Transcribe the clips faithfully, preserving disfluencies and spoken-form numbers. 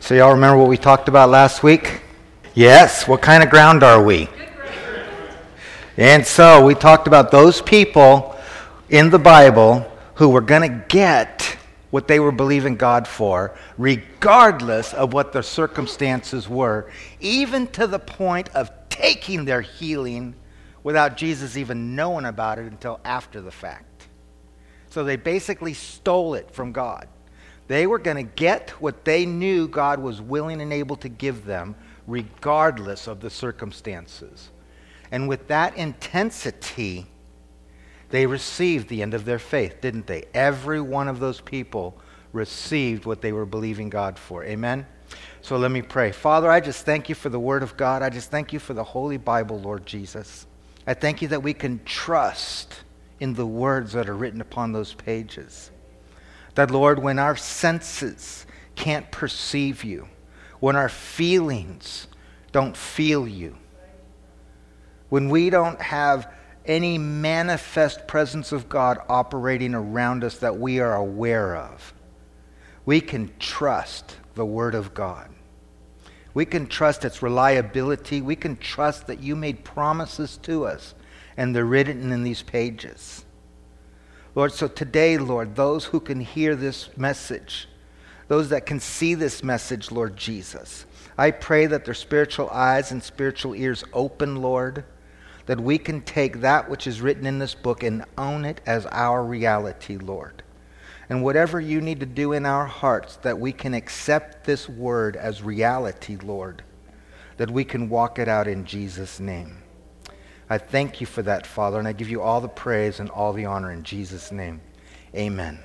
So y'all remember what we talked about last week? Yes, what kind of ground are we? And so we talked about those people in the Bible who were going to get what they were believing God for, regardless of what their circumstances were, even to the point of taking their healing without Jesus even knowing about it until after the fact. So they basically stole it from God. They were going to get what they knew God was willing and able to give them, regardless of the circumstances. And with that intensity, they received the end of their faith, didn't they? Every one of those people received what they were believing God for. Amen? So let me pray. Father, I just thank you for the Word of God. I just thank you for the Holy Bible, Lord Jesus. I thank you that we can trust in the words that are written upon those pages. That, Lord, when our senses can't perceive you, when our feelings don't feel you, when we don't have any manifest presence of God operating around us that we are aware of, we can trust the Word of God. We can trust its reliability. We can trust that you made promises to us, and they're written in these pages. Lord, so today, Lord, those who can hear this message, those that can see this message, Lord Jesus, I pray that their spiritual eyes and spiritual ears open, Lord, that we can take that which is written in this book and own it as our reality, Lord. And whatever you need to do in our hearts, that we can accept this word as reality, Lord, that we can walk it out in Jesus' name. I thank you for that, Father, and I give you all the praise and all the honor in Jesus' name. Amen.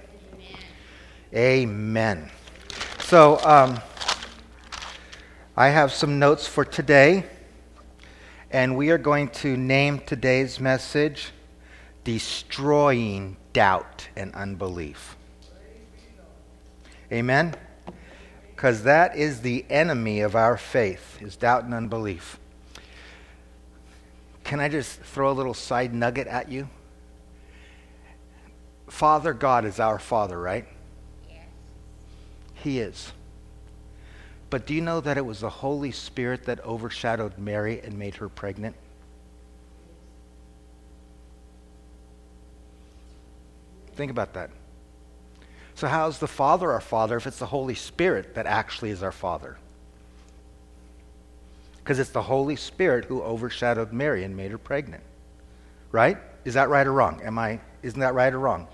Amen. Amen. So, um, I have some notes for today, and we are going to name today's message, Destroying Doubt and Unbelief. Amen? Because that is the enemy of our faith, is doubt and unbelief. Can I just throw a little side nugget at you? Father God is our Father, right? Yes. He is. But do you know that it was the Holy Spirit that overshadowed Mary and made her pregnant? Think about that. So how is the Father our Father if it's the Holy Spirit that actually is our Father? Because it's the Holy Spirit who overshadowed Mary and made her pregnant. Right? Is that right or wrong? Am I, isn't that right or wrong?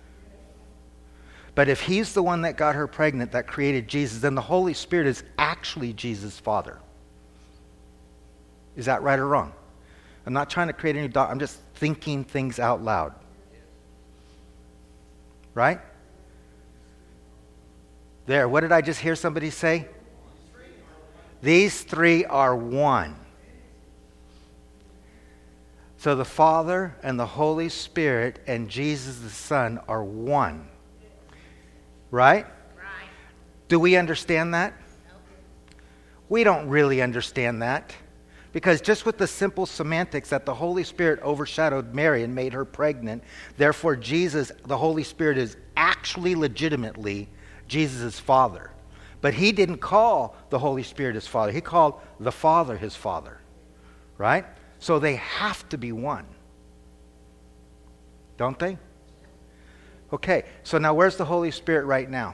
But if he's the one that got her pregnant, that created Jesus, then the Holy Spirit is actually Jesus' Father. Is that right or wrong? I'm not trying to create any doubt. I'm just thinking things out loud. Right? There, what did I just hear somebody say? These three are one. So the Father and the Holy Spirit and Jesus the Son are one. Right? Right. Do we understand that? No. We don't really understand that. Because just with the simple semantics that the Holy Spirit overshadowed Mary and made her pregnant, therefore Jesus, the Holy Spirit, is actually legitimately Jesus' Father. But he didn't call the Holy Spirit his Father. He called the Father his Father. Right? So they have to be one. Don't they? Okay, so now where's the Holy Spirit right now?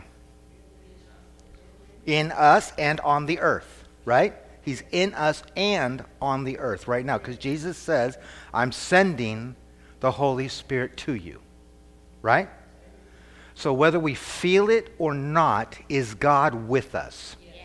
In us and on the earth, right? He's in us and on the earth right now. Because Jesus says, I'm sending the Holy Spirit to you. Right? So whether we feel it or not, is God with us? Yes.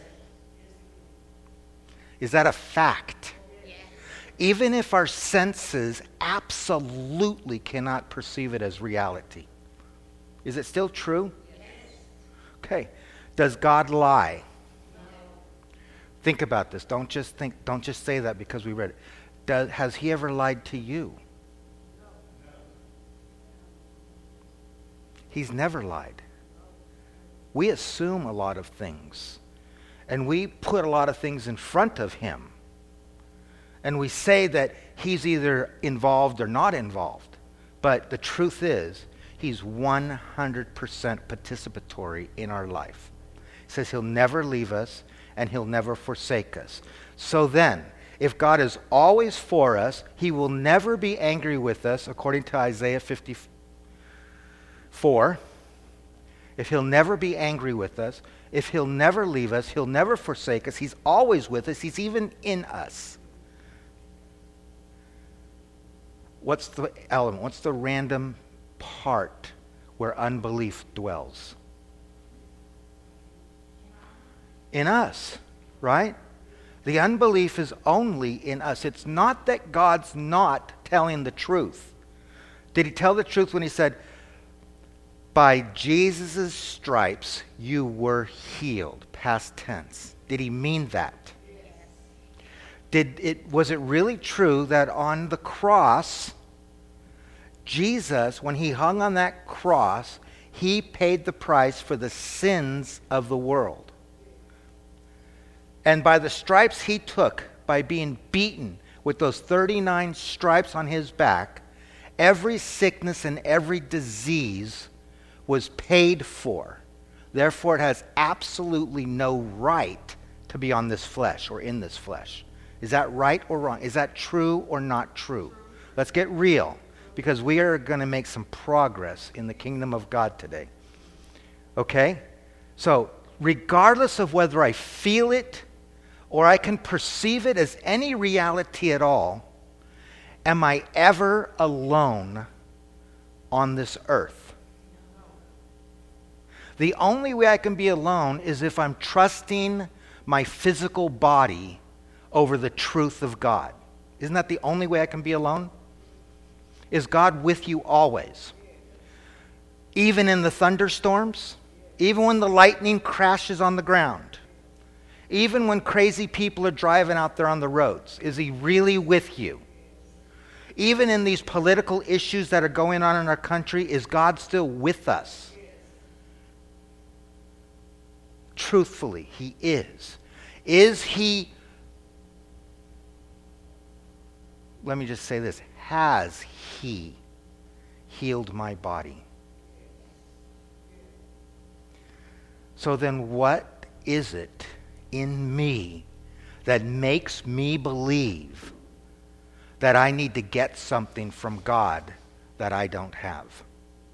Is that a fact? Yes. Even if our senses absolutely cannot perceive it as reality. Is it still true? Yes. Okay. Does God lie? No. Think about this. Don't just think. Don't just say that because we read it. Does, has he ever lied to you? He's never lied. We assume a lot of things. And we put a lot of things in front of him. And we say that he's either involved or not involved. But the truth is, he's one hundred percent participatory in our life. says he'll never leave us and he'll never forsake us. So then, if God is always for us, he will never be angry with us, according to Isaiah fifty-four. If he'll never be angry with us, if he'll never leave us, he'll never forsake us, he's always with us, he's even in us. What's the element? What's the random part where unbelief dwells? In us, right? The unbelief is only in us. It's not that God's not telling the truth. Did he tell the truth when he said, by Jesus' stripes you were healed? Past tense. Did he mean that? Yes. Did it, was it really true that on the cross, Jesus, when he hung on that cross, he paid the price for the sins of the world? And by the stripes he took, by being beaten with those thirty-nine stripes on his back, every sickness and every disease was paid for. Therefore, it has absolutely no right to be on this flesh or in this flesh. Is that right or wrong? Is that true or not true? Let's get real, because we are going to make some progress in the kingdom of God today. Okay? So, regardless of whether I feel it or I can perceive it as any reality at all, am I ever alone on this earth? The only way I can be alone is if I'm trusting my physical body over the truth of God. Isn't that the only way I can be alone? Is God with you always? Even in the thunderstorms? Even when the lightning crashes on the ground? Even when crazy people are driving out there on the roads? Is he really with you? Even in these political issues that are going on in our country, is God still with us? Truthfully, he is. Is he, let me just say this, has he healed my body? So then what is it in me that makes me believe that I need to get something from God that I don't have?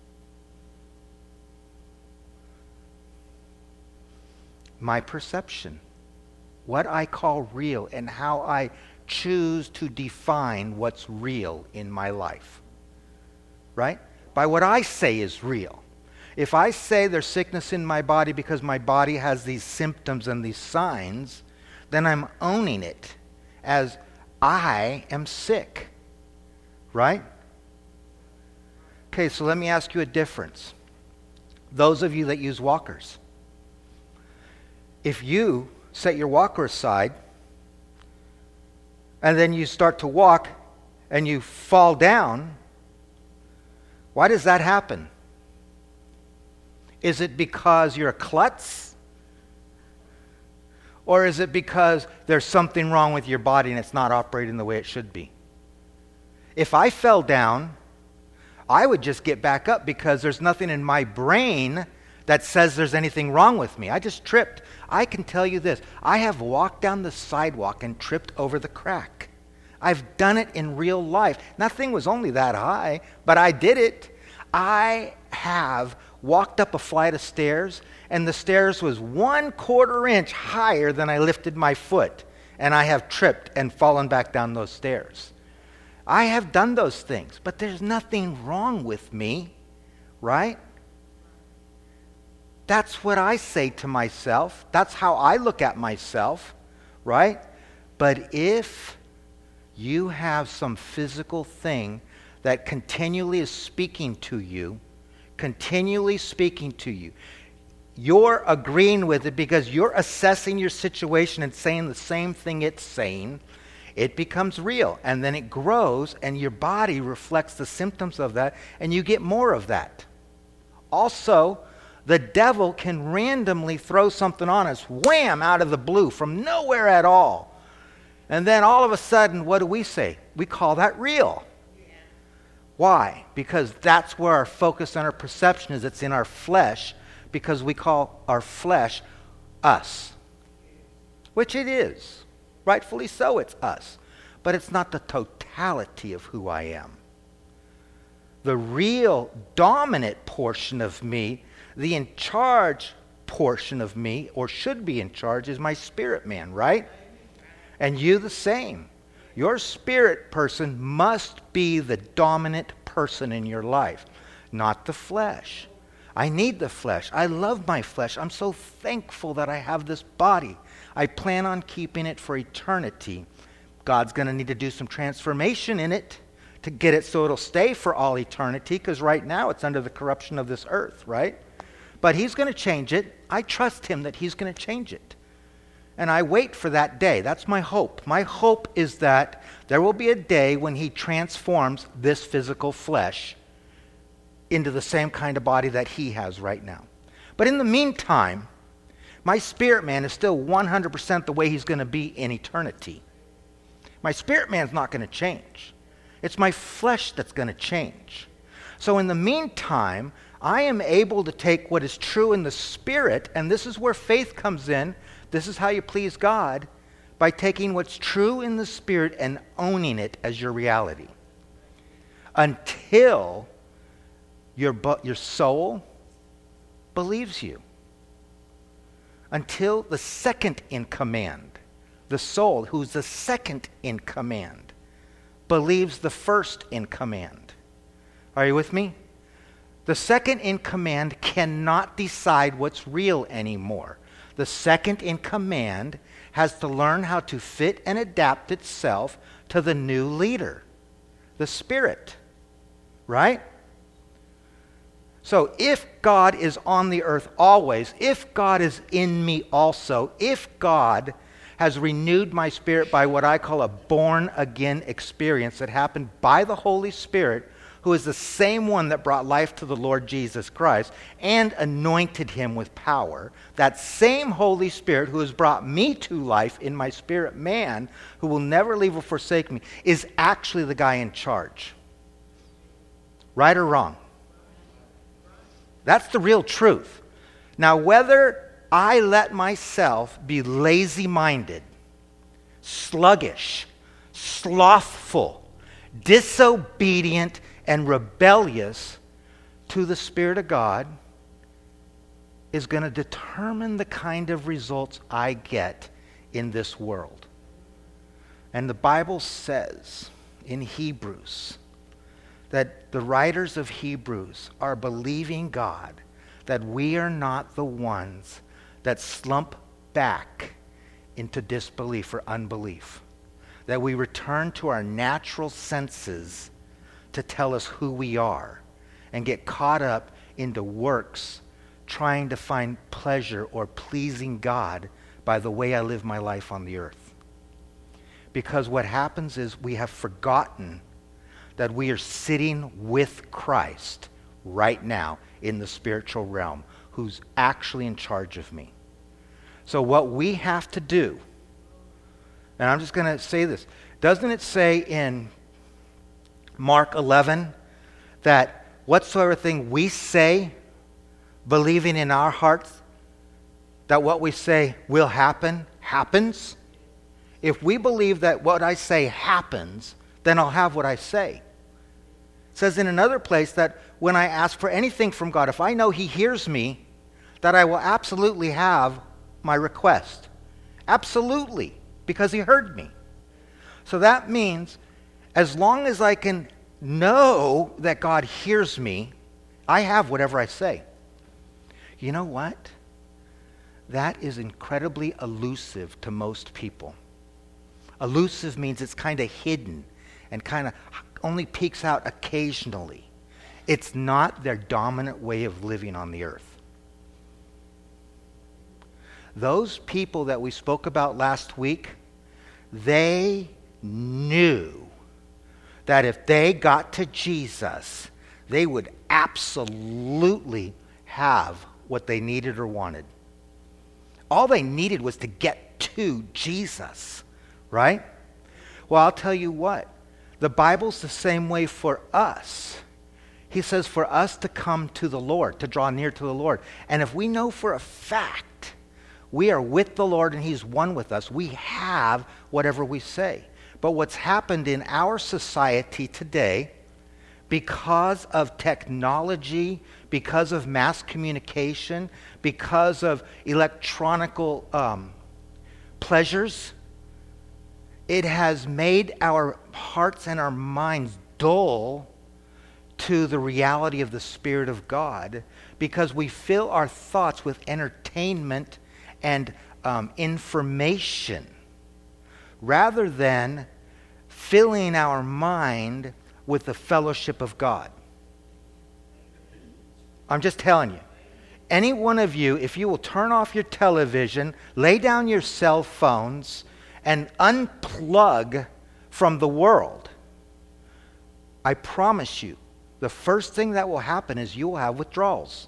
My perception, what I call real, and how I choose to define what's real in my life. Right? By what I say is real. If I say there's sickness in my body because my body has these symptoms and these signs, then I'm owning it as I am sick. Right? Okay, so let me ask you a difference. Those of you that use walkers. If you set your walker aside and then you start to walk and you fall down, why does that happen? Is it because you're a klutz? Or is it because there's something wrong with your body and it's not operating the way it should be? If I fell down, I would just get back up because there's nothing in my brain that says there's anything wrong with me. I just tripped. I can tell you this. I have walked down the sidewalk and tripped over the crack. I've done it in real life. Nothing was only that high, but I did it. I have walked up a flight of stairs, and the stairs was one quarter inch higher than I lifted my foot, and I have tripped and fallen back down those stairs. I have done those things, but there's nothing wrong with me, right? That's what I say to myself. That's how I look at myself, right? But if you have some physical thing that continually is speaking to you, continually speaking to you, you're agreeing with it because you're assessing your situation and saying the same thing it's saying, it becomes real. And then it grows, and your body reflects the symptoms of that, and you get more of that. Also, the devil can randomly throw something on us, wham, out of the blue, from nowhere at all. And then all of a sudden, what do we say? We call that real. Yeah. Why? Because that's where our focus and our perception is. It's in our flesh, because we call our flesh us. Which it is. Rightfully so, it's us. But it's not the totality of who I am. The real dominant portion of me, the in charge portion of me, or should be in charge, is my spirit man, right? And you the same. Your spirit person must be the dominant person in your life, not the flesh. I need the flesh. I love my flesh. I'm so thankful that I have this body. I plan on keeping it for eternity. God's going to need to do some transformation in it to get it so it'll stay for all eternity, because right now it's under the corruption of this earth, right? But he's going to change it. I trust him that he's going to change it. And I wait for that day. That's my hope. My hope is that there will be a day when he transforms this physical flesh into the same kind of body that he has right now. But in the meantime, my spirit man is still one hundred percent the way he's going to be in eternity. My spirit man's not going to change. It's my flesh that's going to change. So in the meantime, I am able to take what is true in the spirit, and this is where faith comes in. This is how you please God, by taking what's true in the spirit and owning it as your reality. Until your, your soul believes you. Until the second in command, the soul, who's the second in command, believes the first in command. Are you with me? The second in command cannot decide what's real anymore. The second in command has to learn how to fit and adapt itself to the new leader, the Spirit. Right? So if God is on the earth always, if God is in me also, if God has renewed my spirit by what I call a born-again experience that happened by the Holy Spirit, who is the same one that brought life to the Lord Jesus Christ and anointed him with power, that same Holy Spirit who has brought me to life in my spirit man, who will never leave or forsake me, is actually the guy in charge. Right or wrong? That's the real truth. Now, whether I let myself be lazy-minded, sluggish, slothful, disobedient, and rebellious to the Spirit of God is going to determine the kind of results I get in this world. And the Bible says in Hebrews that the writers of Hebrews are believing God that we are not the ones that slump back into disbelief or unbelief. That we return to our natural senses to tell us who we are and get caught up into works trying to find pleasure or pleasing God by the way I live my life on the earth. Because what happens is we have forgotten that we are sitting with Christ right now in the spiritual realm, who's actually in charge of me. So what we have to do, and I'm just going to say this, doesn't it say in Mark eleven that whatsoever thing we say, believing in our hearts, that what we say will happen, happens? If we believe that what I say happens, then I'll have what I say. It says in another place that when I ask for anything from God, if I know he hears me, that I will absolutely have my request. Absolutely, because he heard me. So that means as long as I can know that God hears me, I have whatever I say. You know what? That is incredibly elusive to most people. Elusive means it's kind of hidden and kind of only peeks out occasionally. It's not their dominant way of living on the earth. Those people that we spoke about last week, they knew that if they got to Jesus, they would absolutely have what they needed or wanted. All they needed was to get to Jesus, right? Well, I'll tell you what. The Bible's the same way for us. He says for us to come to the Lord, to draw near to the Lord. And if we know for a fact We are with the Lord and he's one with us. We have whatever we say. But what's happened in our society today, because of technology, because of mass communication, because of electronical um, pleasures, it has made our hearts and our minds dull to the reality of the Spirit of God, because we fill our thoughts with entertainment and um, information rather than filling our mind with the fellowship of God. I'm just telling you. Any one of you, if you will turn off your television, lay down your cell phones, and unplug from the world, I promise you, the first thing that will happen is you will have withdrawals.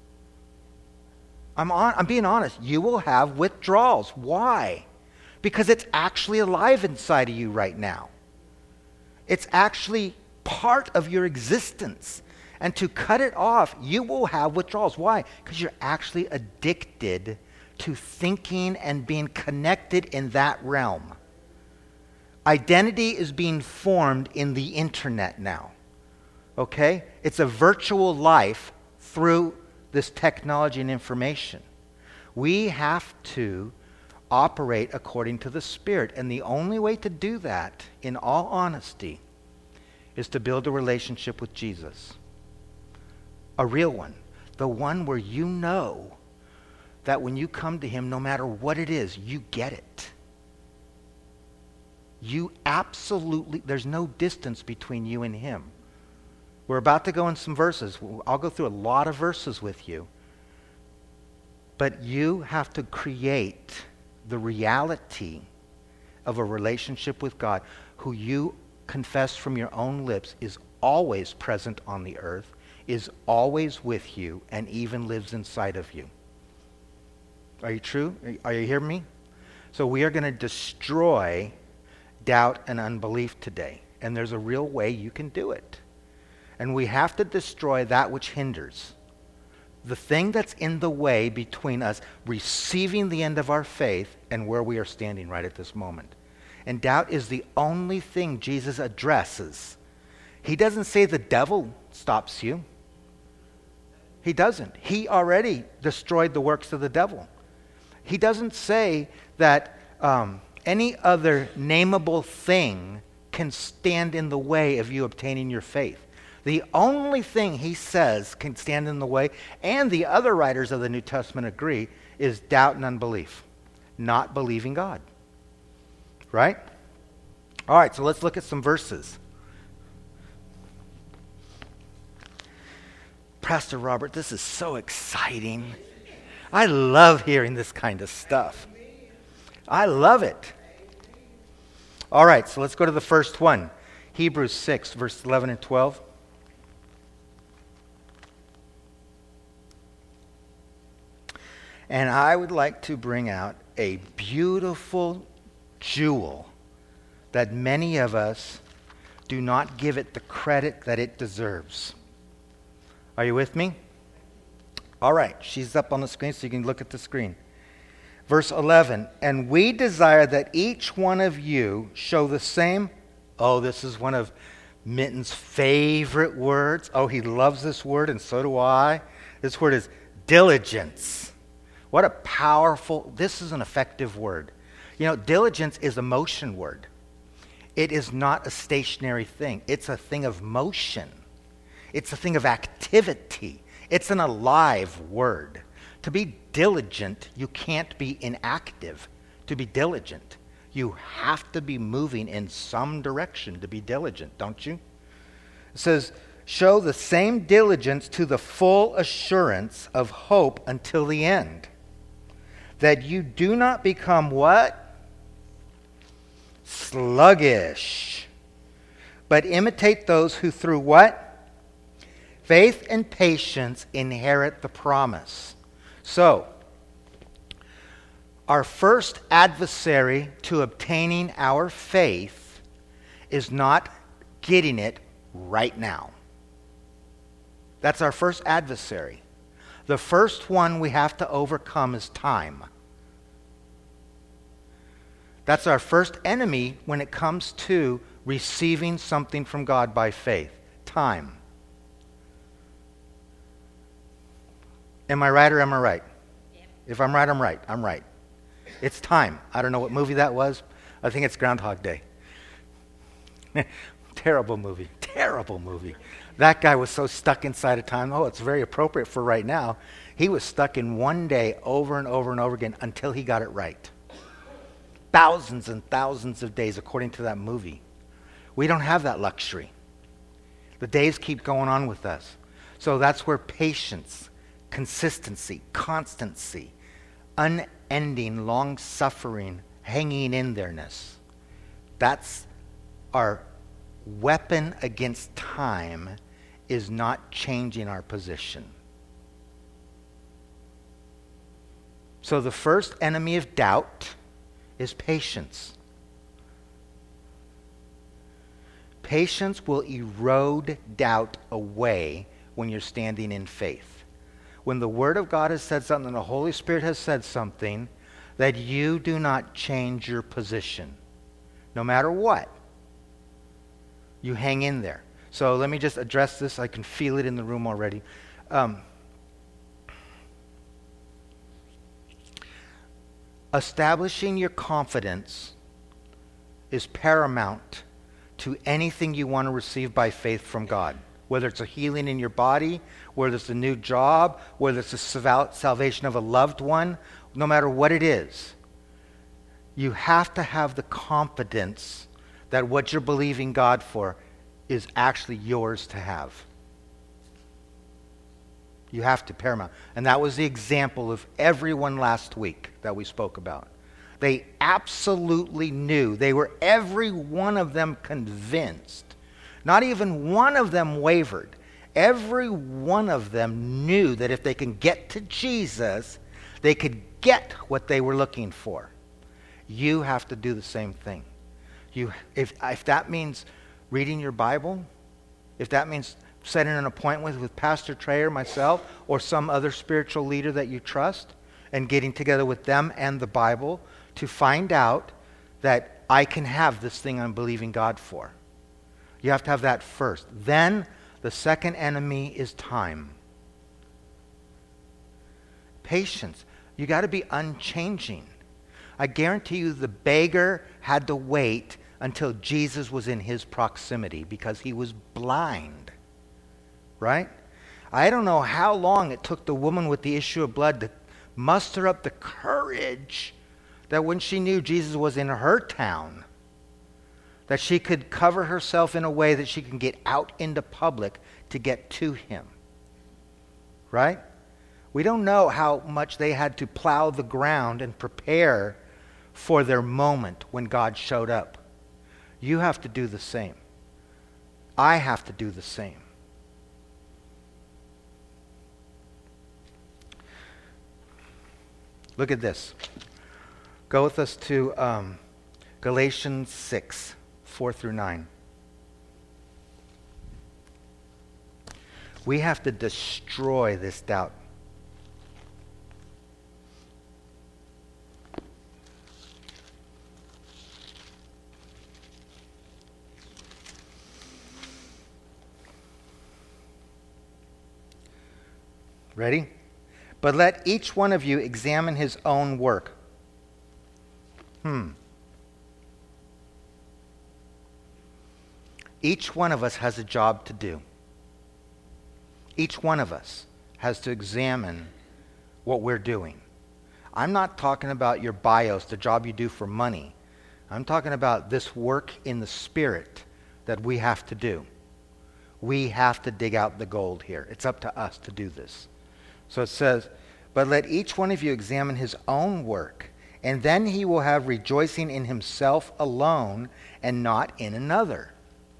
I'm on, I'm being honest. You will have withdrawals. Why? Because it's actually alive inside of you right now. It's actually part of your existence. And to cut it off, you will have withdrawals. Why? Because you're actually addicted to thinking and being connected in that realm. Identity is being formed in the internet now. Okay? It's a virtual life through this technology and information. We have to operate according to the Spirit. And the only way to do that, in all honesty, is to build a relationship with Jesus. A real one. The one where you know that when you come to him, no matter what it is, you get it. You absolutely, there's no distance between you and him. We're about to go in some verses. I'll go through a lot of verses with you. But you have to create the reality of a relationship with God, who you confess from your own lips is always present on the earth, is always with you, and even lives inside of you. Are you true? Are you hearing me? So we are going to destroy doubt and unbelief today. And there's a real way you can do it. And we have to destroy that which hinders. The thing that's in the way between us receiving the end of our faith and where we are standing right at this moment. And doubt is the only thing Jesus addresses. He doesn't say the devil stops you. He doesn't. He already destroyed the works of the devil. He doesn't say that um, any other nameable thing can stand in the way of you obtaining your faith. The only thing he says can stand in the way, and the other writers of the New Testament agree, is doubt and unbelief. Not believing God. Right? All right, so let's look at some verses. Pastor Robert, this is so exciting. I love hearing this kind of stuff. I love it. All right, so let's go to the first one. Hebrews six, verse eleven and twelve. And I would like to bring out a beautiful jewel that many of us do not give it the credit that it deserves. Are you with me? All right, she's up on the screen so you can look at the screen. Verse eleven, and we desire that each one of you show the same. Oh, this is one of Minton's favorite words. Oh, he loves this word, and so do I. This word is diligence. What a powerful, this is an effective word. You know, diligence is a motion word. It is not a stationary thing. It's a thing of motion. It's a thing of activity. It's an alive word. To be diligent, you can't be inactive. To be diligent, you have to be moving in some direction to be diligent, don't you? It says, show the same diligence to the full assurance of hope until the end, that you do not become what? Sluggish. But imitate those who through what? Faith and patience inherit the promise. So, our first adversary to obtaining our faith is not getting it right now. That's our first adversary. The first one we have to overcome is time. That's our first enemy when it comes to receiving something from God by faith. Time. Am I right or am I right? Yeah. If I'm right, I'm right. I'm right. It's time. I don't know what movie that was. I think it's Groundhog Day. Terrible movie. Terrible movie. That guy was so stuck inside of time. Oh, it's very appropriate for right now. He was stuck in one day over and over and over again until he got it right. Thousands and thousands of days according to that movie. We don't have that luxury. The days keep going on with us. So that's where patience, consistency, constancy, unending, long-suffering, hanging in there-ness. That's our weapon against time, is not changing our position. So the first enemy of doubt is patience. Patience will erode doubt away when you're standing in faith. When the Word of God has said something, the Holy Spirit has said something, that you do not change your position. No matter what. You hang in there. So let me just address this. I can feel it in the room already. Um, establishing your confidence is paramount to anything you want to receive by faith from God. Whether it's a healing in your body, whether it's a new job, whether it's the sal- salvation of a loved one, no matter what it is, you have to have the confidence that what you're believing God for is actually yours to have. You have to, paramount. And that was the example of everyone last week that we spoke about. They absolutely knew. They were, every one of them, convinced. Not even one of them wavered. Every one of them knew that if they can get to Jesus, they could get what they were looking for. You have to do the same thing. You, if, if that means reading your Bible, if that means setting an appointment with Pastor Trey or myself or some other spiritual leader that you trust and getting together with them and the Bible to find out that I can have this thing I'm believing God for. You have to have that first. Then the second enemy is time. Patience. You got to be unchanging. I guarantee you the beggar had to wait until Jesus was in his proximity because he was blind. Right? I don't know how long it took the woman with the issue of blood to muster up the courage that when she knew Jesus was in her town, that she could cover herself in a way that she can get out into public to get to him. Right? We don't know how much they had to plow the ground and prepare for their moment when God showed up. You have to do the same. I have to do the same. Look at this. Go with us to um, Galatians six, four through nine. We have to destroy this doubt. Ready? But let each one of you examine his own work. Hmm. Each one of us has a job to do. Each one of us has to examine what we're doing. I'm not talking about your bios, the job you do for money. I'm talking about this work in the Spirit that we have to do. We have to dig out the gold here. It's up to us to do this. So it says, but let each one of you examine his own work, and then he will have rejoicing in himself alone and not in another.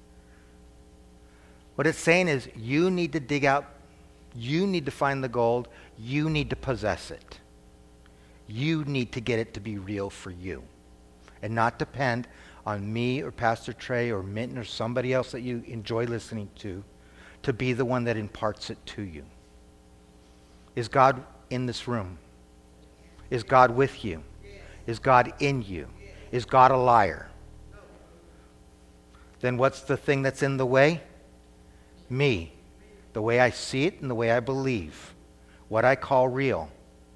What it's saying is you need to dig out, you need to find the gold, you need to possess it. You need to get it to be real for you and not depend on me or Pastor Trey or Minton or somebody else that you enjoy listening to to be the one that imparts it to you. Is God in this room? Is God with you? Is God in you? Is God a liar? Then what's the thing that's in the way? Me. The way I see it and the way I believe. What I call real.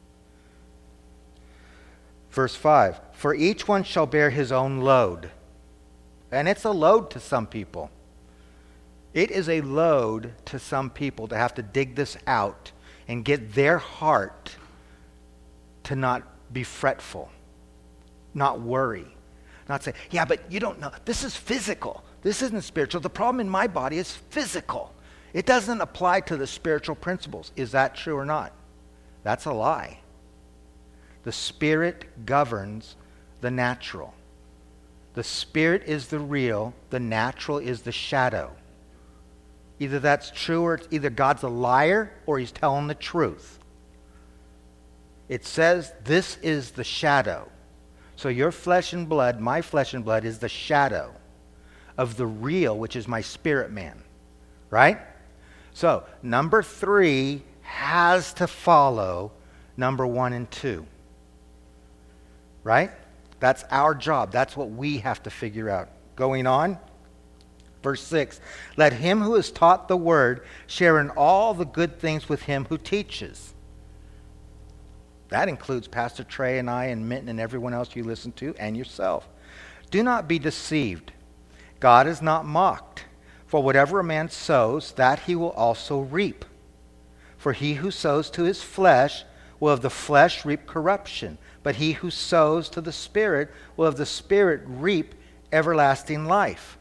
Verse five, for each one shall bear his own load. And it's a load to some people. It is a load to some people to have to dig this out and get their heart to not be fretful, not worry, not say, yeah, but you don't know. This is physical. This isn't spiritual. The problem in my body is physical. It doesn't apply to the spiritual principles. Is that true or not? That's a lie. The Spirit governs the natural. The Spirit is the real. The natural is the shadow. Either that's true or it's either God's a liar or he's telling the truth. It says this is the shadow. So your flesh and blood, my flesh and blood, is the shadow of the real, which is my spirit man. Right? So number three has to follow number one and two. Right? That's our job. That's what we have to figure out. Going on. Verse six, let him who is taught the word share in all the good things with him who teaches. That includes Pastor Trey and I and Minton and everyone else you listen to and yourself. Do not be deceived. God is not mocked. For whatever a man sows, that he will also reap. For he who sows to his flesh will of the flesh reap corruption. But he who sows to the Spirit will of the Spirit reap everlasting life.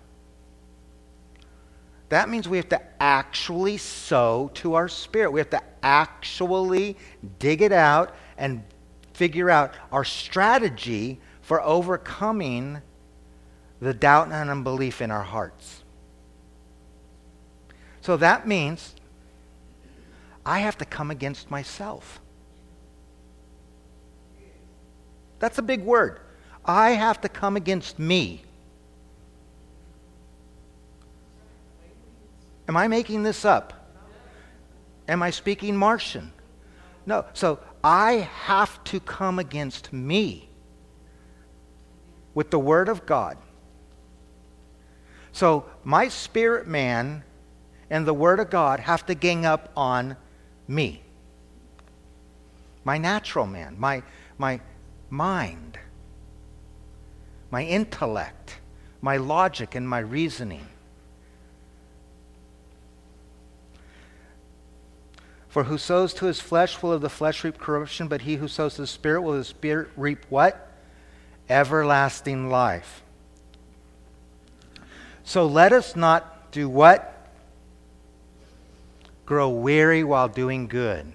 That means we have to actually sow to our spirit. We have to actually dig it out and figure out our strategy for overcoming the doubt and unbelief in our hearts. So that means I have to come against myself. That's a big word. I have to come against me. Am I making this up? Am I speaking Martian? No. So I have to come against me with the Word of God. So my spirit man and the Word of God have to gang up on me. My natural man, my, my mind, my intellect, my logic and my reasoning. For who sows to his flesh will of the flesh reap corruption, but he who sows to the Spirit will of the Spirit reap what? Everlasting life. So let us not do what? Grow weary while doing good.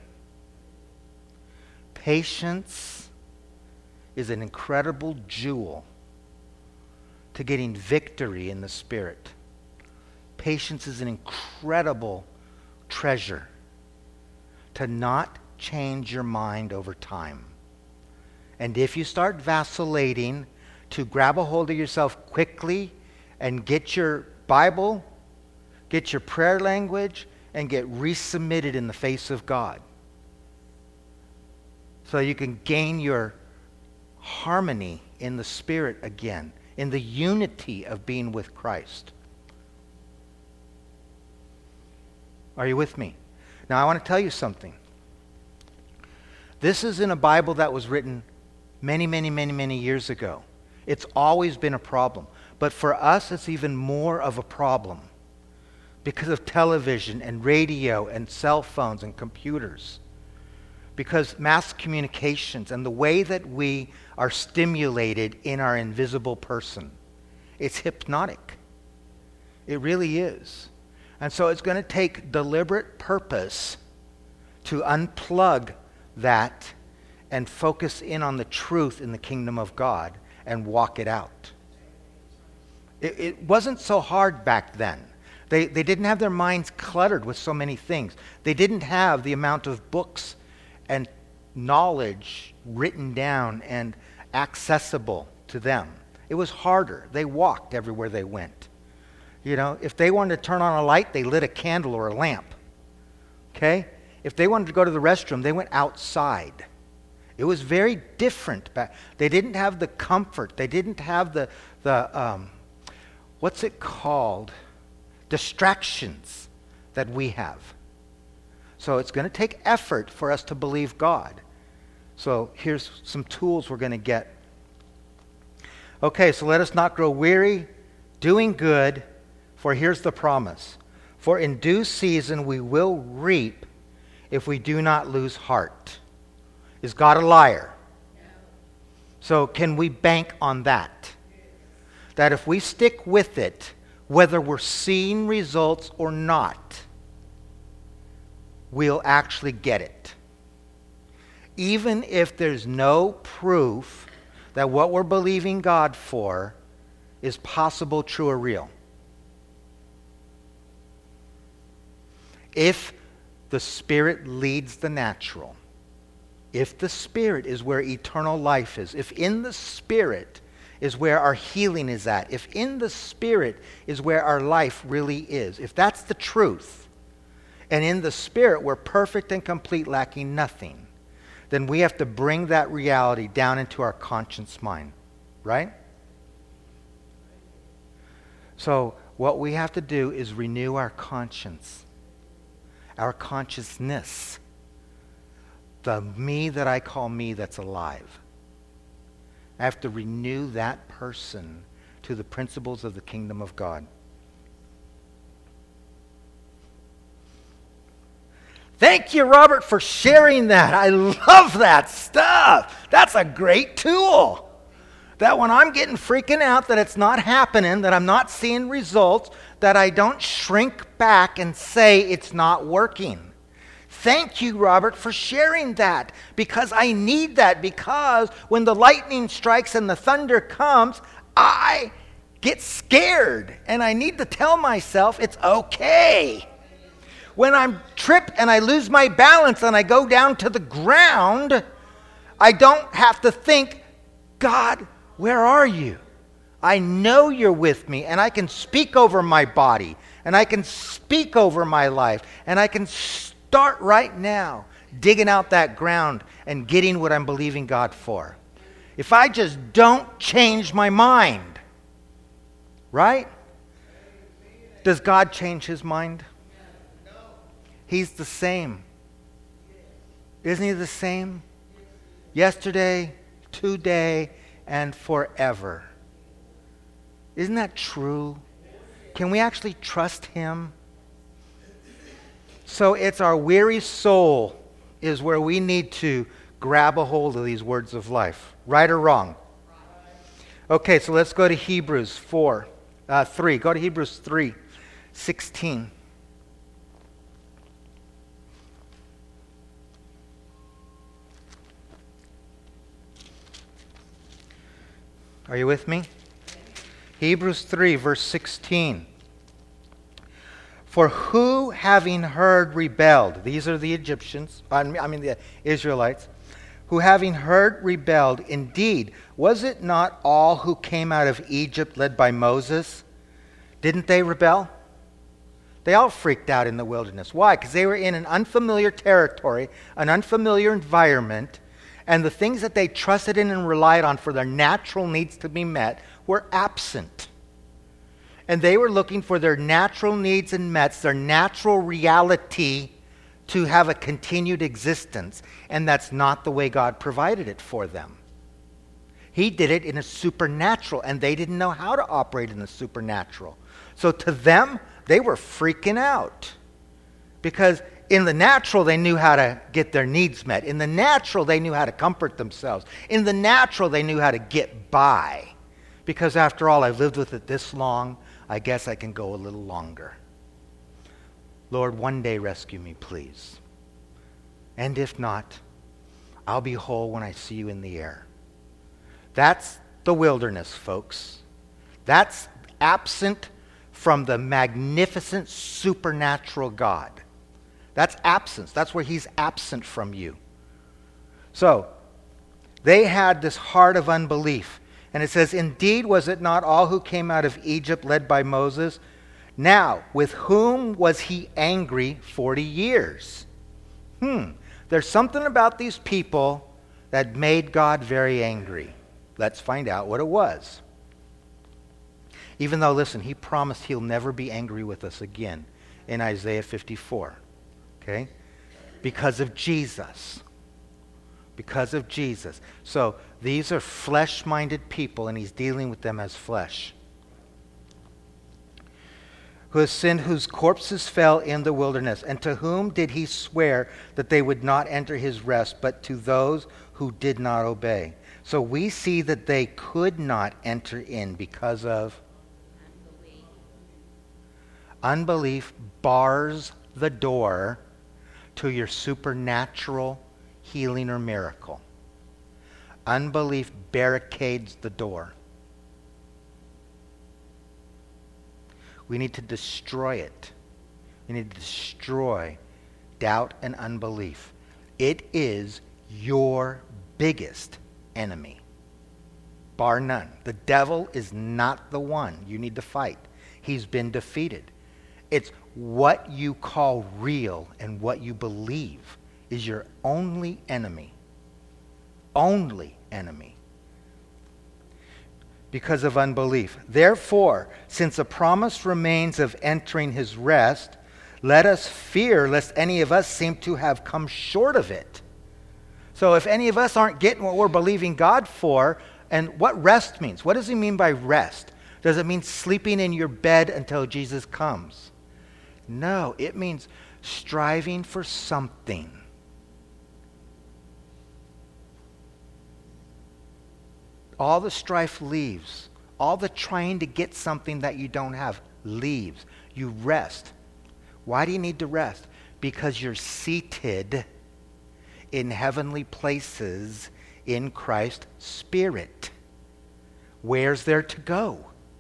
Patience is an incredible jewel to getting victory in the Spirit. Patience is an incredible treasure to not change your mind over time. And if you start vacillating, to grab a hold of yourself quickly and get your Bible, get your prayer language, and get resubmitted in the face of God. So you can gain your harmony in the Spirit again, in the unity of being with Christ. Are you with me? Now, I want to tell you something. This is in a Bible that was written many, many, many, many years ago. It's always been a problem. But for us, it's even more of a problem because of television and radio and cell phones and computers. Because mass communications and the way that we are stimulated in our invisible person. It's hypnotic. It really is. And so it's going to take deliberate purpose to unplug that and focus in on the truth in the kingdom of God and walk it out. It, it wasn't so hard back then. They, they didn't have their minds cluttered with so many things. They didn't have the amount of books and knowledge written down and accessible to them. It was harder. They walked everywhere they went. You know, if they wanted to turn on a light, they lit a candle or a lamp. Okay? If they wanted to go to the restroom, they went outside. It was very different back. They didn't have the comfort. They didn't have the, the um, what's it called? Distractions that we have. So it's going to take effort for us to believe God. So here's some tools we're going to get. Okay, so let us not grow weary doing good, for here's the promise. For in due season we will reap if we do not lose heart. Is God a liar? No. So can we bank on that? That if we stick with it, whether we're seeing results or not, we'll actually get it. Even if there's no proof that what we're believing God for is possible, true, or real. If the Spirit leads the natural, if the Spirit is where eternal life is, if in the Spirit is where our healing is at, if in the Spirit is where our life really is, if that's the truth, and in the Spirit we're perfect and complete, lacking nothing, then we have to bring that reality down into our conscious mind, right? So what we have to do is renew our conscience, our consciousness, the me that I call me that's alive. I have to renew that person to the principles of the kingdom of God. Thank you, Robert, for sharing that. I love that stuff. That's a great tool. That when I'm getting freaking out that it's not happening, that I'm not seeing results, that I don't shrink back and say it's not working. Thank you, Robert, for sharing that, because I need that, because when the lightning strikes and the thunder comes, I get scared, and I need to tell myself it's okay. When I'm tripped and I lose my balance and I go down to the ground, I don't have to think, God, where are you? I know you're with me, and I can speak over my body, and I can speak over my life, and I can start right now digging out that ground and getting what I'm believing God for. If I just don't change my mind, right? Does God change his mind? He's the same. Isn't he the same? Yesterday, today, and forever. Isn't that true? Can we actually trust him? So it's our weary soul is where we need to grab a hold of these words of life. Right or wrong? Okay, so let's go to Hebrews four, uh, three. Go to Hebrews three, sixteen. Are you with me? Hebrews three, verse sixteen. For who, having heard, rebelled? These are the Egyptians, I mean the Israelites. Who, having heard, rebelled. Indeed, was it not all who came out of Egypt led by Moses? Didn't they rebel? They all freaked out in the wilderness. Why? Because they were in an unfamiliar territory, an unfamiliar environment, and the things that they trusted in and relied on for their natural needs to be met were absent. And they were looking for their natural needs and mets, their natural reality to have a continued existence. And that's not the way God provided it for them. He did it in a supernatural, and they didn't know how to operate in the supernatural. So to them, they were freaking out. Because in the natural, they knew how to get their needs met. In the natural, they knew how to comfort themselves. In the natural, they knew how to get by. Because after all, I've lived with it this long, I guess I can go a little longer. Lord, one day rescue me, please. And if not, I'll be whole when I see you in the air. That's the wilderness, folks. That's absent from the magnificent supernatural God. That's absence. That's where he's absent from you. So, they had this heart of unbelief. And it says, indeed, was it not all who came out of Egypt led by Moses? Now, with whom was he angry forty years? Hmm. There's something about these people that made God very angry. Let's find out what it was. Even though, listen, he promised he'll never be angry with us again in Isaiah fifty-four. Okay? Because of Jesus. Because of Jesus. So these are flesh-minded people, and he's dealing with them as flesh. Who has sinned, whose corpses fell in the wilderness. And to whom did he swear that they would not enter his rest, but to those who did not obey? So we see that they could not enter in because of unbelief. Unbelief bars the door to your supernatural healing or miracle. Unbelief barricades the door. We need to destroy it. We need to destroy doubt and unbelief. It is your biggest enemy, bar none. The devil is not the one you need to fight. He's been defeated. It's what you call real and what you believe is your only enemy. Only enemy. Because of unbelief. Therefore, since a promise remains of entering his rest, let us fear lest any of us seem to have come short of it. So if any of us aren't getting what we're believing God for, and what rest means, what does he mean by rest? Does it mean sleeping in your bed until Jesus comes? No, it means striving for something. All the strife leaves. All the trying to get something that you don't have leaves. You rest. Why do you need to rest? Because you're seated in heavenly places in Christ's Spirit. Where's there to go?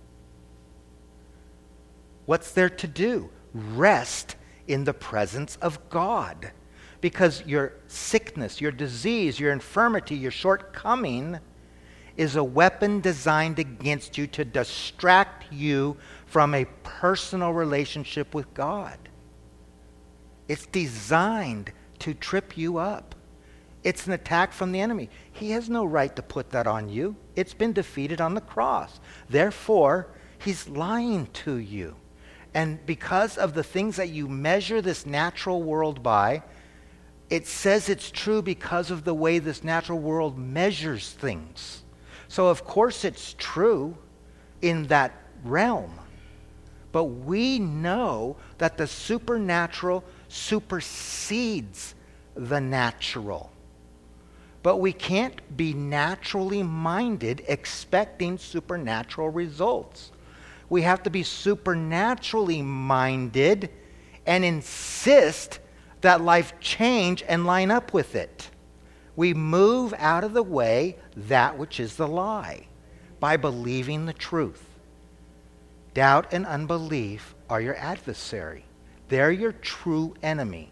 What's there to do? Rest in the presence of God. Because your sickness, your disease, your infirmity, your shortcoming is a weapon designed against you to distract you from a personal relationship with God. It's designed to trip you up. It's an attack from the enemy. He has no right to put that on you. It's been defeated on the cross. Therefore, he's lying to you. And because of the things that you measure this natural world by, it says it's true because of the way this natural world measures things. So of course it's true in that realm. But we know that the supernatural supersedes the natural. But we can't be naturally minded expecting supernatural results. We have to be supernaturally minded and insist that life change and line up with it. We move out of the way that which is the lie by believing the truth. Doubt and unbelief are your adversary. They're your true enemy.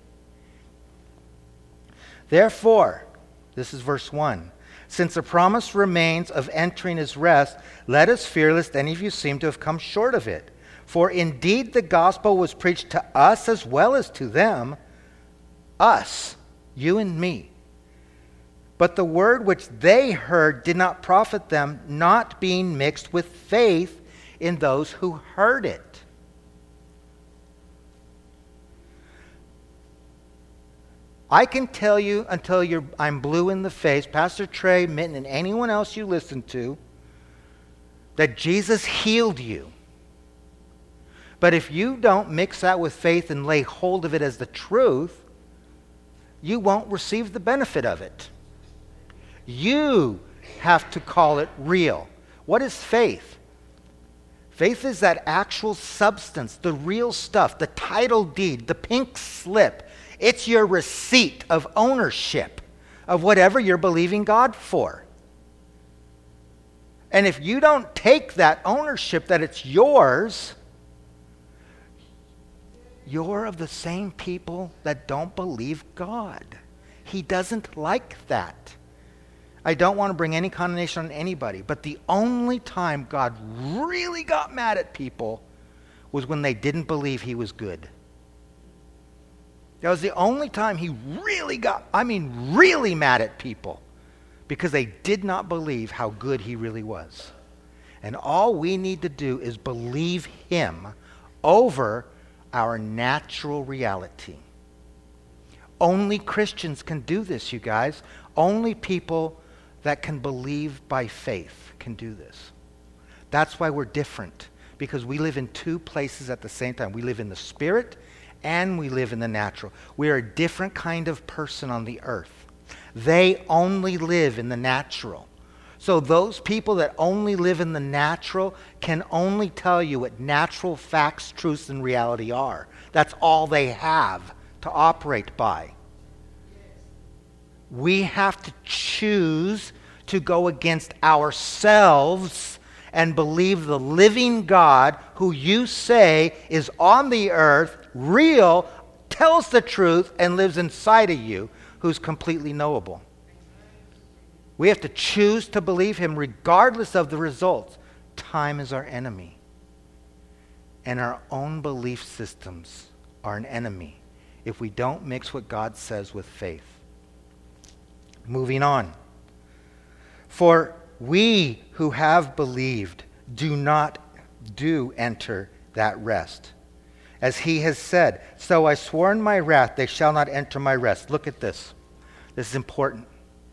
Therefore, this is verse one. Since the promise remains of entering his rest, let us fear lest any of you seem to have come short of it. For indeed the gospel was preached to us as well as to them. Us, you and me. But the word which they heard did not profit them, not being mixed with faith in those who heard it. I can tell you until you're, I'm blue in the face, Pastor Trey, Minton, and anyone else you listen to, that Jesus healed you. But if you don't mix that with faith and lay hold of it as the truth, you won't receive the benefit of it. You have to call it real. What is faith? Faith is that actual substance, the real stuff, the title deed, the pink slip. It's your receipt of ownership of whatever you're believing God for. And if you don't take that ownership that it's yours, you're of the same people that don't believe God. He doesn't like that. I don't want to bring any condemnation on anybody, but the only time God really got mad at people was when they didn't believe he was good. That was the only time he really got, I mean, really mad at people. because they did not believe how good he really was. And all we need to do is believe him over our natural reality. Only Christians can do this, you guys. Only people that can believe by faith can do this. That's why we're different, because we live in two places at the same time. We live in the spirit and we live in the natural. We are a different kind of person on the earth. They only live in the natural. So those people that only live in the natural can only tell you what natural facts, truths, and reality are. That's all they have to operate by. We have to choose to go against ourselves and believe the living God who you say is on the earth, real, tells the truth, and lives inside of you, who's completely knowable. We have to choose to believe him regardless of the results. Time is our enemy. And our own belief systems are an enemy if we don't mix what God says with faith. Moving on. For we who have believed do not do enter that rest. As he has said, so I swore in my wrath, they shall not enter my rest. Look at this. This is important.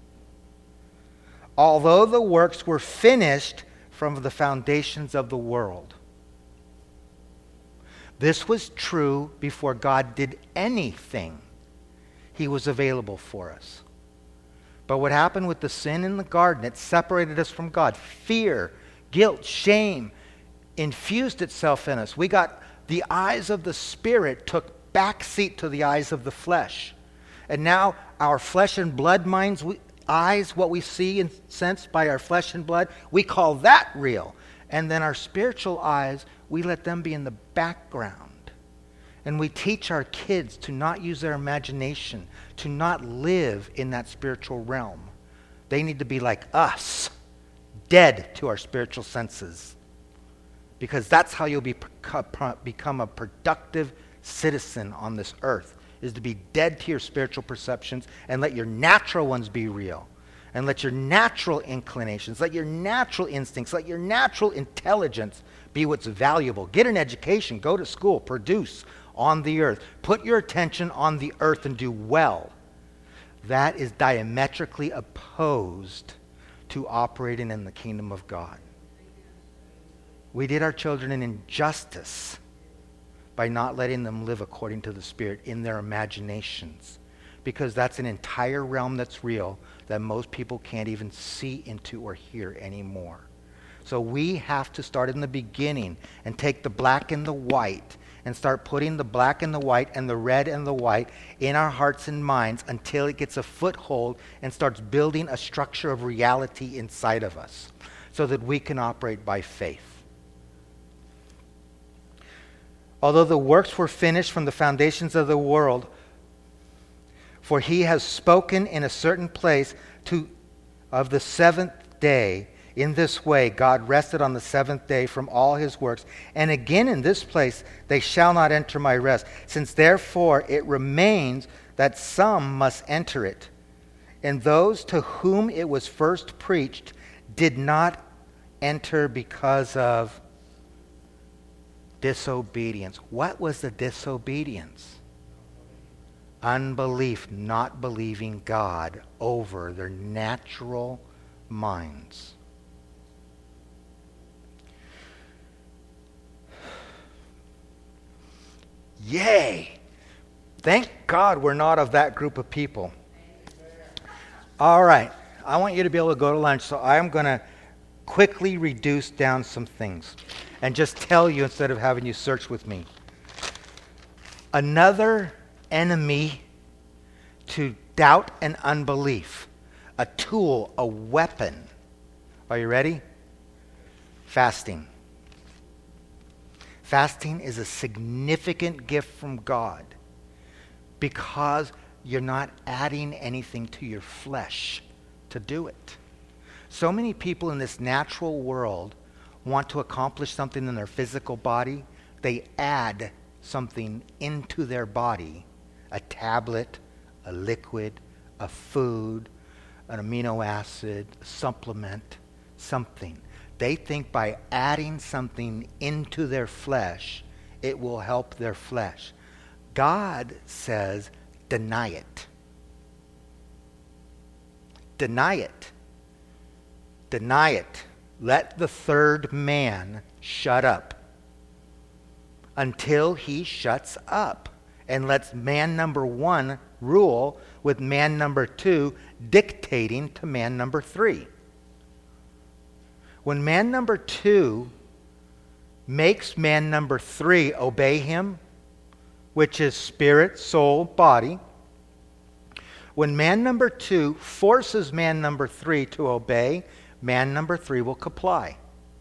Although the works were finished from the foundations of the world. This was true before God did anything. He was available for us. But what happened with the sin in the garden, it separated us from God. Fear, guilt, shame infused itself in us. We got the eyes of the Spirit took backseat to the eyes of the flesh. And now our flesh and blood minds, we, eyes, what we see and sense by our flesh and blood, we call that real. And then our spiritual eyes, we let them be in the background. And we teach our kids to not use their imagination, to not live in that spiritual realm. They need to be like us, dead to our spiritual senses. Because that's how you'll be, become a productive citizen on this earth, is to be dead to your spiritual perceptions and let your natural ones be real. And let your natural inclinations, let your natural instincts, let your natural intelligence be what's valuable. Get an education, go to school, produce on the earth. Put your attention on the earth and do well. That is diametrically opposed to operating in the kingdom of God. We did our children an injustice by not letting them live according to the Spirit in their imaginations, because that's an entire realm that's real that most people can't even see into or hear anymore. So we have to start in the beginning and take the black and the white and start putting the black and the white and the red and the white in our hearts and minds until it gets a foothold and starts building a structure of reality inside of us so that we can operate by faith. Although the works were finished from the foundations of the world, for he has spoken in a certain place to of the seventh day. In this way, God rested on the seventh day from all his works. And again in this place, they shall not enter my rest. Since therefore it remains that some must enter it. And those to whom it was first preached did not enter because of disobedience. What was the disobedience? Unbelief, not believing God over their natural minds. Yay! Thank God we're not of that group of people. All right. I want you to be able to go to lunch, so I'm going to quickly reduce down some things and just tell you instead of having you search with me. Another enemy to doubt and unbelief. A tool, a weapon. Are you ready? Fasting. Fasting is a significant gift from God because you're not adding anything to your flesh to do it. So many people in this natural world want to accomplish something in their physical body. They add something into their body, a tablet, a liquid, a food, an amino acid, a supplement, something. They think by adding something into their flesh, it will help their flesh. God says, deny it. Deny it. Deny it. Let the third man shut up until he shuts up and lets man number one rule, with man number two dictating to man number three. When man number two makes man number three obey him, which is spirit, soul, body, when man number two forces man number three to obey, man number three will comply.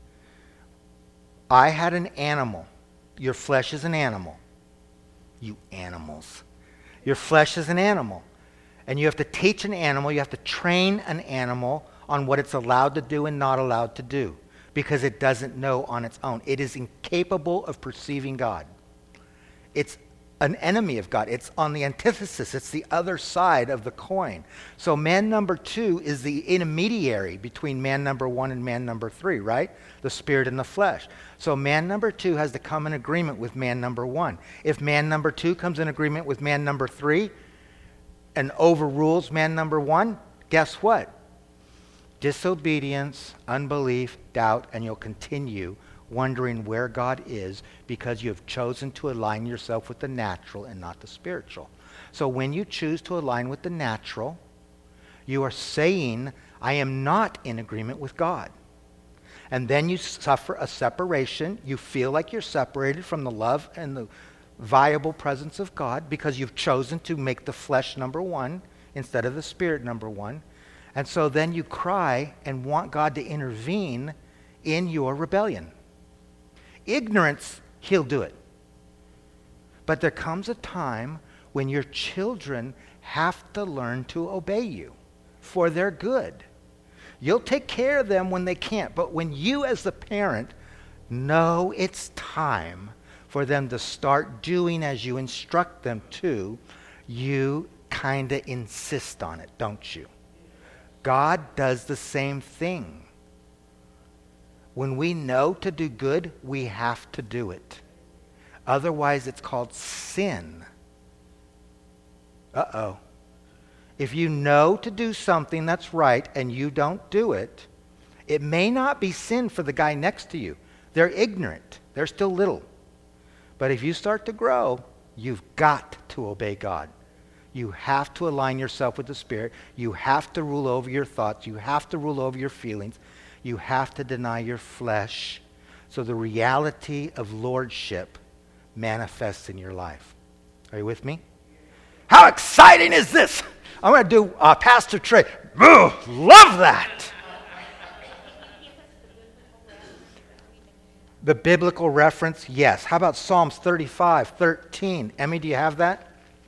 I had an animal. Your flesh is an animal. You animals. Your flesh is an animal. And you have to teach an animal, you have to train an animal on what it's allowed to do and not allowed to do, because it doesn't know on its own. It is incapable of perceiving God. It's an enemy of God. It's on the antithesis. It's the other side of the coin. So man number two is the intermediary between man number one and man number three, right? The spirit and the flesh. So man number two has to come in agreement with man number one. If man number two comes in agreement with man number three and overrules man number one, guess what? Disobedience, unbelief, doubt, and you'll continue wondering where God is because you have chosen to align yourself with the natural and not the spiritual. So when you choose to align with the natural, you are saying, I am not in agreement with God. And then you suffer a separation. You feel like you're separated from the love and the viable presence of God because you've chosen to make the flesh number one instead of the spirit number one. And so then you cry and want God to intervene in your rebellion. Ignorance, he'll do it. But there comes a time when your children have to learn to obey you for their good. You'll take care of them when they can't, but when you as the parent know it's time for them to start doing as you instruct them to, you kind of insist on it, don't you? God does the same thing. When we know to do good, we have to do it. Otherwise, it's called sin. Uh-oh. If you know to do something that's right and you don't do it, it may not be sin for the guy next to you. They're ignorant. They're still little. But if you start to grow, you've got to obey God. You have to align yourself with the Spirit. You have to rule over your thoughts. You have to rule over your feelings. You have to deny your flesh so the reality of lordship manifests in your life. Are you with me? How exciting is this? I'm going to do uh, Pastor Trey. Ooh, love that. The biblical reference, yes. How about Psalms thirty-five, thirteen? Emmy, do you have that?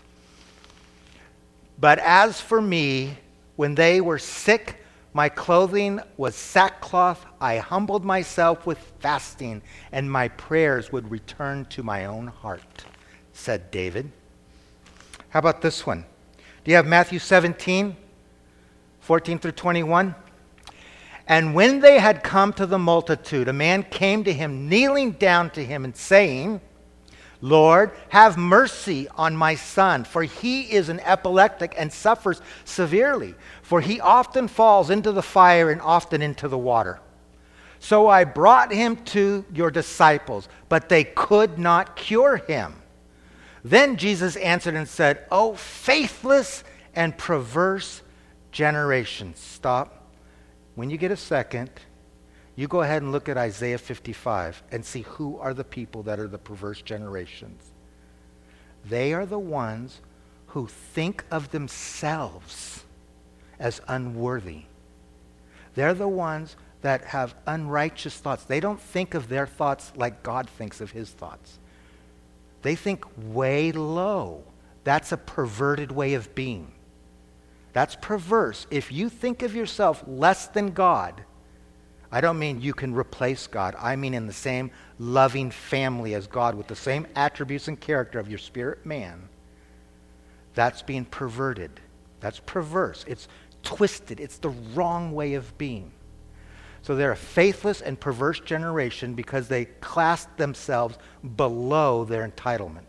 But as for me, when they were sick, my clothing was sackcloth. I humbled myself with fasting, and my prayers would return to my own heart, said David. How about this one? Do you have Matthew seventeen, fourteen through twenty-one? And when they had come to the multitude, a man came to him, kneeling down to him and saying, Lord, have mercy on my son, for he is an epileptic and suffers severely, for he often falls into the fire and often into the water. So I brought him to your disciples, but they could not cure him. Then Jesus answered and said, O faithless and perverse generation. Stop. When you get a second, you go ahead and look at Isaiah fifty-five and see who are the people that are the perverse generations. They are the ones who think of themselves as unworthy. They're the ones that have unrighteous thoughts. They don't think of their thoughts like God thinks of his thoughts. They think way low. That's a perverted way of being. That's perverse. If you think of yourself less than God, I don't mean you can replace God. I mean in the same loving family as God with the same attributes and character of your spirit man. That's being perverted. That's perverse. It's twisted. It's the wrong way of being. So they're a faithless and perverse generation because they class themselves below their entitlement.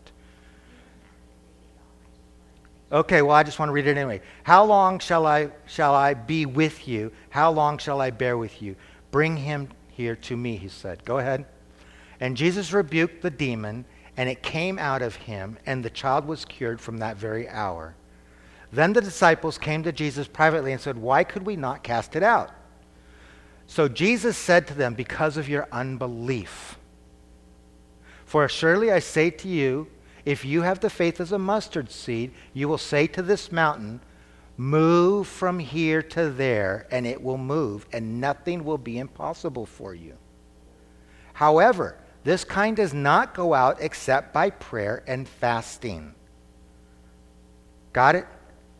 Okay, well, I just want to read it anyway. How long shall I shall I be with you? How long shall I bear with you? Bring him here to me, he said. Go ahead. And Jesus rebuked the demon, and it came out of him, and the child was cured from that very hour. Then the disciples came to Jesus privately and said, why could we not cast it out? So Jesus said to them, because of your unbelief. For surely I say to you, if you have the faith as a mustard seed, you will say to this mountain, move from here to there, and it will move, and nothing will be impossible for you. However, this kind does not go out except by prayer and fasting. Got it?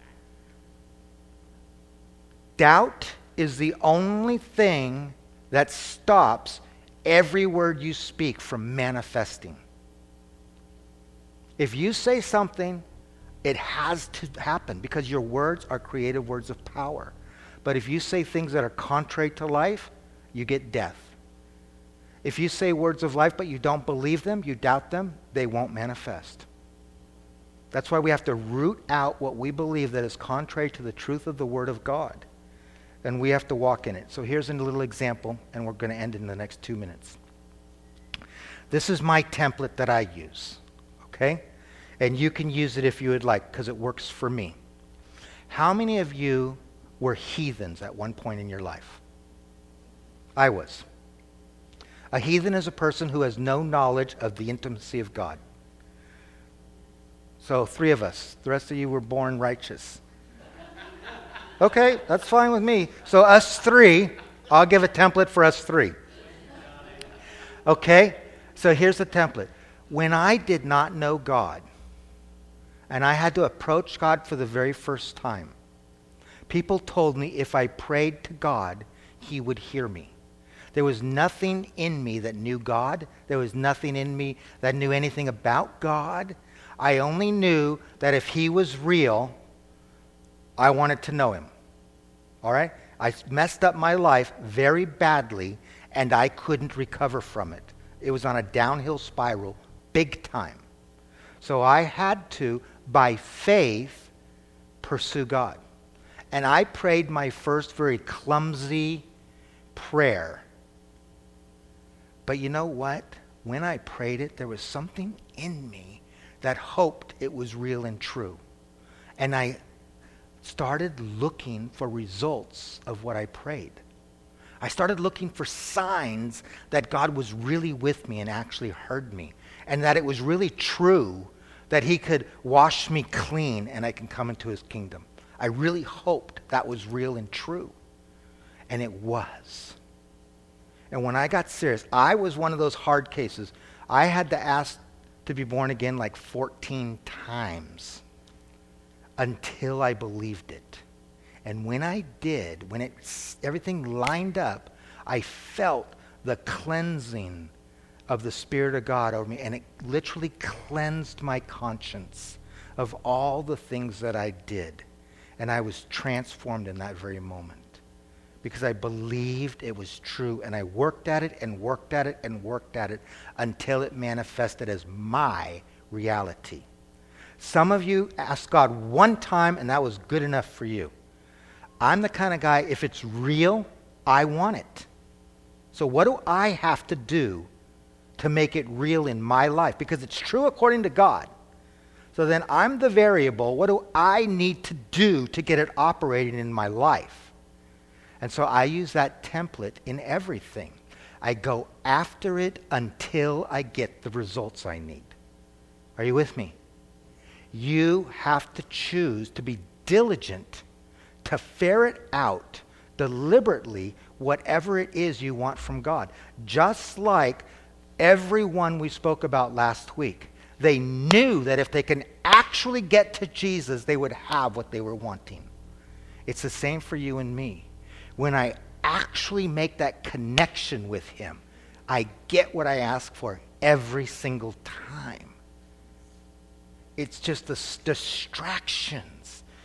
Doubt is the only thing that stops every word you speak from manifesting. If you say something, it has to happen because your words are creative words of power. But if you say things that are contrary to life, you get death. If you say words of life but you don't believe them, you doubt them, they won't manifest. That's why we have to root out what we believe that is contrary to the truth of the Word of God. And we have to walk in it. So here's a little example, and we're going to end in the next two minutes. This is my template that I use, okay? And you can use it if you would like, because it works for me. How many of you were heathens at one point in your life? I was. A heathen is a person who has no knowledge of the intimacy of God. So three of us. The rest of you were born righteous. Okay, that's fine with me. So us three, I'll give a template for us three. Okay, so here's the template. When I did not know God, and I had to approach God for the very first time, people told me if I prayed to God, he would hear me. There was nothing in me that knew God. There was nothing in me that knew anything about God. I only knew that if he was real, I wanted to know him. All right? I messed up my life very badly, and I couldn't recover from it. It was on a downhill spiral, big time. So I had to, by faith, pursue God. And I prayed my first very clumsy prayer. But you know what? When I prayed it, there was something in me that hoped it was real and true. And I started looking for results of what I prayed. I started looking for signs that God was really with me and actually heard me, and that it was really true that he could wash me clean and I can come into his kingdom. I really hoped that was real and true, and it was. And when I got serious, I was one of those hard cases. I had to ask to be born again like fourteen times. Until I believed it. And when I did, when it everything lined up, I felt the cleansing of the Spirit of God over me, and it literally cleansed my conscience of all the things that I did. And I was transformed in that very moment because I believed it was true, and I worked at it and worked at it and worked at it until it manifested as my reality. Some of you asked God one time, and that was good enough for you. I'm the kind of guy, if it's real, I want it. So what do I have to do to make it real in my life? Because it's true according to God. So then I'm the variable. What do I need to do to get it operating in my life? And so I use that template in everything. I go after it until I get the results I need. Are you with me? You have to choose to be diligent to ferret out deliberately whatever it is you want from God. Just like everyone we spoke about last week. They knew that if they can actually get to Jesus, they would have what they were wanting. It's the same for you and me. When I actually make that connection with him, I get what I ask for every single time. It's just the distractions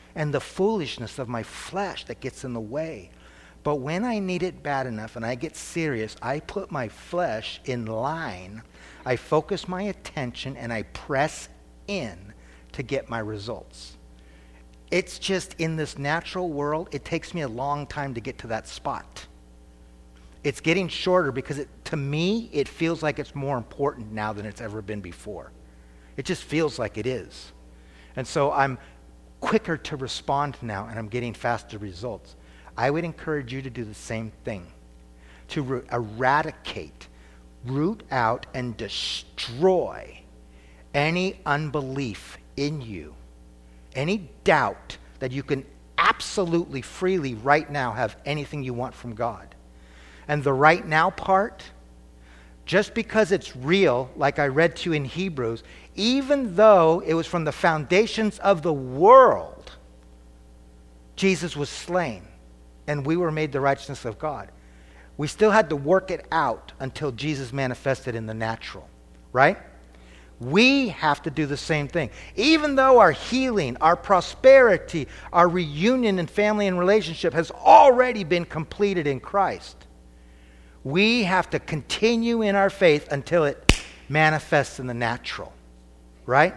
and the foolishness of my flesh that gets in the way. But when I need it bad enough and I get serious, I put my flesh in line. I focus my attention and I press in to get my results. It's just in this natural world, it takes me a long time to get to that spot. It's getting shorter because it, to me, it feels like it's more important now than it's ever been before. It just feels like it is. And so I'm quicker to respond now, and I'm getting faster results. I would encourage you to do the same thing, to re- eradicate, root out, and destroy any unbelief in you, any doubt that you can absolutely freely right now have anything you want from God. And the right now part, just because it's real, like I read to you in Hebrews, even though it was from the foundations of the world, Jesus was slain, and we were made the righteousness of God. We still had to work it out until Jesus manifested in the natural, right? We have to do the same thing. Even though our healing, our prosperity, our reunion in family and relationship has already been completed in Christ, we have to continue in our faith until it manifests in the natural, right?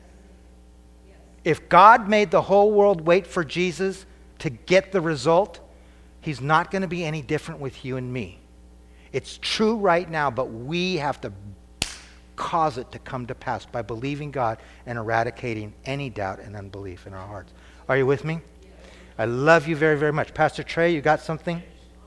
If God made the whole world wait for Jesus to get the result, he's not going to be any different with you and me. It's true right now, but we have to cause it to come to pass by believing God and eradicating any doubt and unbelief in our hearts. Are you with me? I love you very, very much. Pastor Trey, you got something?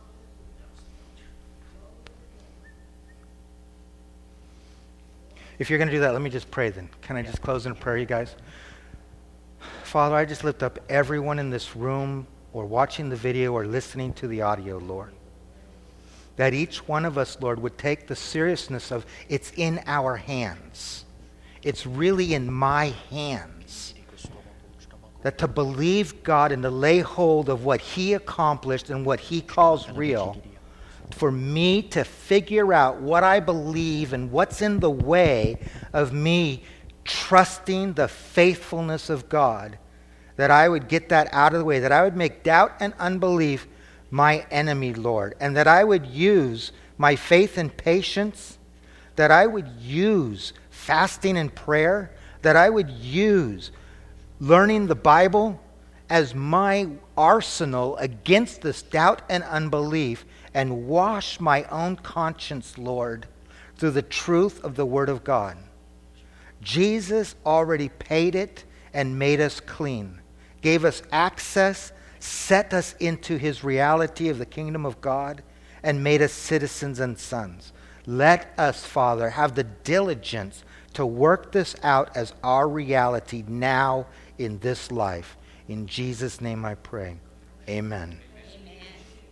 If you're going to do that, let me just pray then. Can I just close in a prayer, you guys? Father, I just lift up everyone in this room or watching the video or listening to the audio, Lord. That each one of us, Lord, would take the seriousness of it's in our hands. It's really in my hands. That to believe God and to lay hold of what he accomplished and what he calls real, for me to figure out what I believe and what's in the way of me trusting the faithfulness of God, that I would get that out of the way, that I would make doubt and unbelief my enemy, Lord, and that I would use my faith and patience, that I would use fasting and prayer, that I would use learning the Bible as my arsenal against this doubt and unbelief, and wash my own conscience, Lord, through the truth of the Word of God. Jesus already paid it and made us clean, gave us access, set us into his reality of the kingdom of God, and made us citizens and sons. Let us, Father, have the diligence to work this out as our reality now in this life. In Jesus' name I pray. Amen.